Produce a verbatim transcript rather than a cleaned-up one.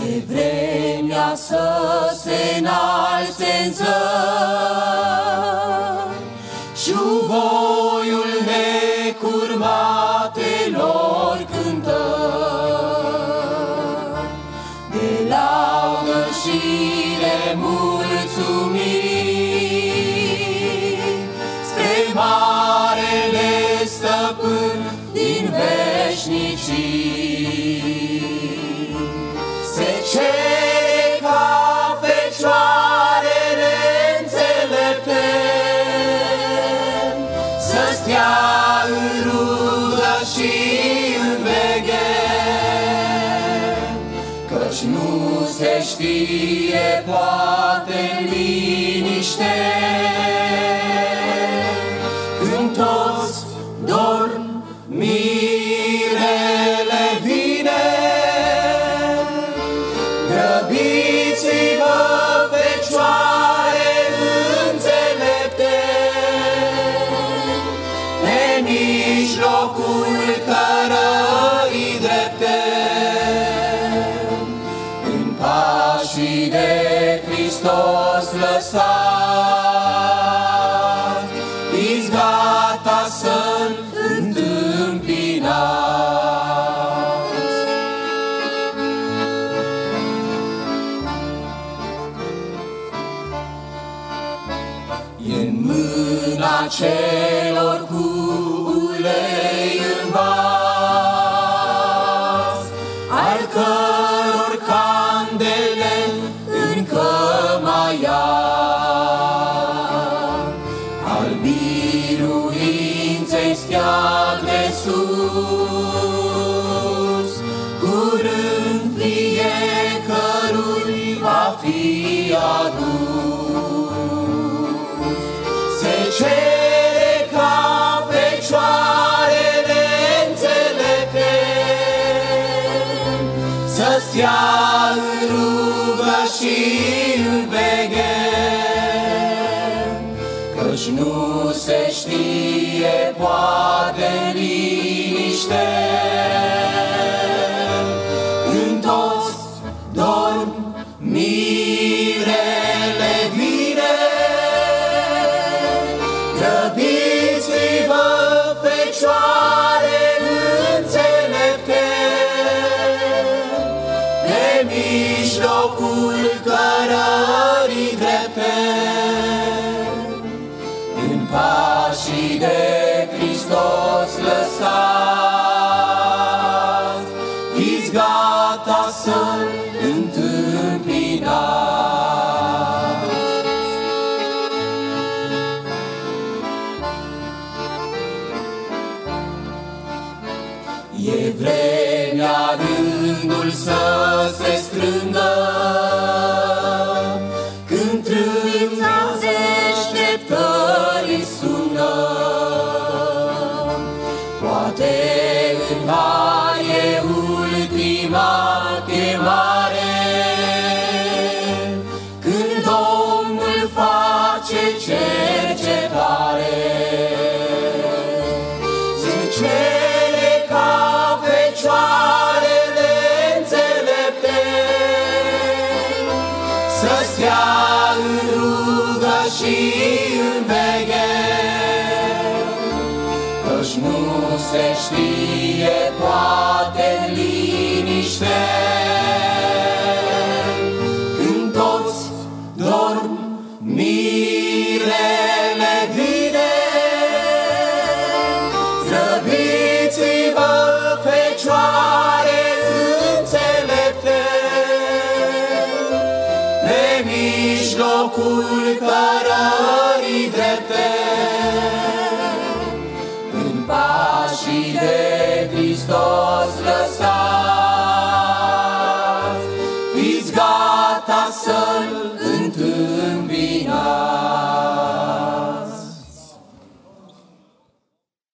E vremea să se înalțe în zări și-u voiul necurmatelor cântări de laudă și de mulțumiri spre Marele Stăpân din veșnicii. Se cere ca fecioarele înțelepte să stea în rudă și în veghe, căci nu se știe poate în liniște când toți dorm, mirele vine. Grăbiți-vă, fecioare înțelepte, pe mijlocul cărării drepte, în pașii de Hristos lăsați, fiți gata să-L întâmpinați. E-n mâna celor cu ulei în vas, al căror candele încă mai ard, al biruinței steag de sus, curând fiecărui va fi adus. Se cere ca fecioarele înțelepte să stea în rugă și în veghe, căci nu se știe poate în liniște când toți dorm, mirele vine. Grăbiți-vă, fecioare înțelepte, pe mijlocul cărării drepte, în pașii de Hristos lăsați, fiți gata să-L întâmpinați. E vremea rândul să se strângă, când trâmbița deșteptării sună. Poate în har e ultima chemare, când Domnul face cercetare. Se cere ca fecioarele înțelepte să stea în rugă și în veghe, căci nu se știe poate în liniște când toți dorm, mirele vine. Grăbiți-vă, fecioare înțelepte, pe mijlocul cărării drepte, în pașii de Hristos lăsați, fiți gata